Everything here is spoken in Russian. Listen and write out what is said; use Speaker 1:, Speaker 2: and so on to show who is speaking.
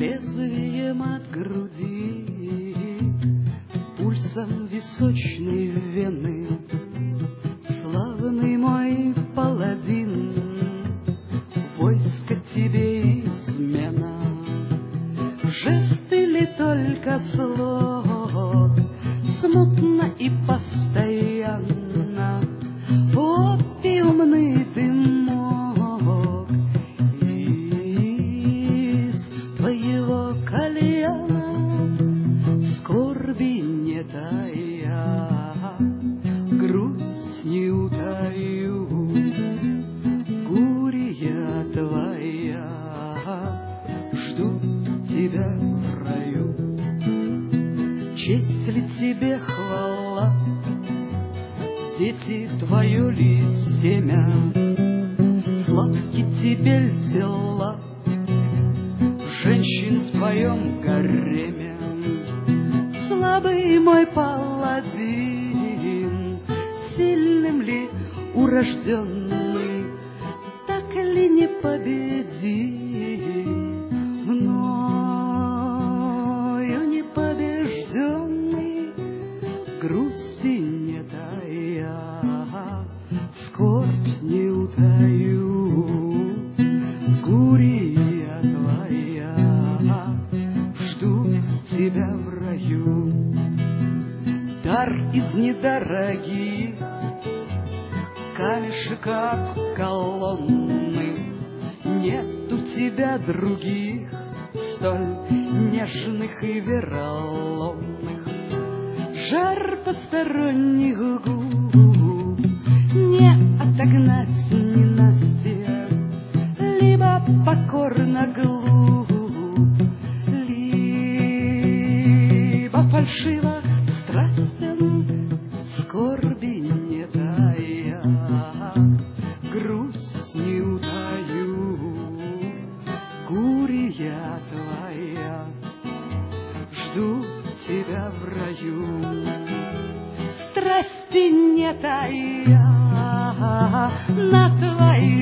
Speaker 1: лезвием от груди, пульсом височной вены. Славный мой паладин, войско тебе измена. Жесты ли только слов, смутно и постоянно, опиумный дымок из твоего кальяна, скорби не тая, грусть не утаю, гурья твоя, жду тебя в раю. Честь ли тебе хвала, дети твое ли семя, сладки тебе ль дела женщин в твоем гареме? Слабый мой паладин, сильным ли урожденный, так ли не победим, мною не побежденный, грусти не тая, скорбь не утаю, гурья твоя, жду тебя в раю. Дар из недорогих, камешек от колонны, нет у тебя других, столь нежных и вероломных. Жар посторонних губ не отогнать ненастья, либо покорно глуп, либо фальшиво страстен, скорби не тая, грусть не утаю, гурья твоя, жду тебя в раю. Страсти не тая, на твою